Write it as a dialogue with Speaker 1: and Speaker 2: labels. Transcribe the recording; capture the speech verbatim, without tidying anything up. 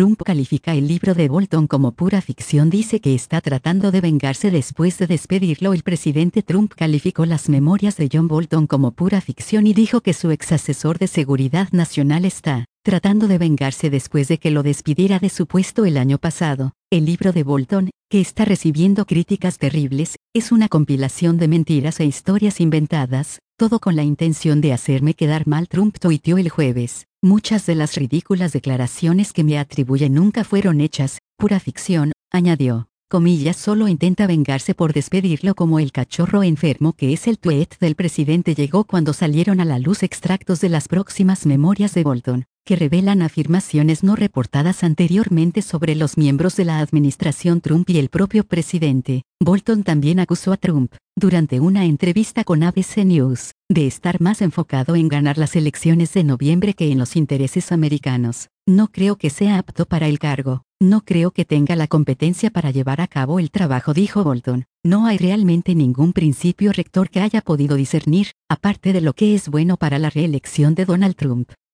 Speaker 1: Trump califica el libro de Bolton como pura ficción. Dice que está tratando de vengarse después de despedirlo. El presidente Trump calificó las memorias de John Bolton como pura ficción y dijo que su ex asesor de seguridad nacional está tratando de vengarse después de que lo despidiera de su puesto el año pasado. El libro de Bolton, que está recibiendo críticas terribles, es una compilación de mentiras e historias inventadas, todo con la intención de hacerme quedar mal. Trump tuiteó el jueves: muchas de las ridículas declaraciones que me atribuyen nunca fueron hechas, pura ficción, añadió. Comillas, solo intenta vengarse por despedirlo como el cachorro enfermo que es. El tuit del presidente llegó cuando salieron a la luz extractos de las próximas memorias de Bolton, que revelan afirmaciones no reportadas anteriormente sobre los miembros de la administración Trump y el propio presidente. Bolton también acusó a Trump, durante una entrevista con A B C News, de estar más enfocado en ganar las elecciones de noviembre que en los intereses americanos. No creo que sea apto para el cargo. No creo que tenga la competencia para llevar a cabo el trabajo, dijo Bolton. No hay realmente ningún principio rector que haya podido discernir, aparte de lo que es bueno para la reelección de Donald Trump.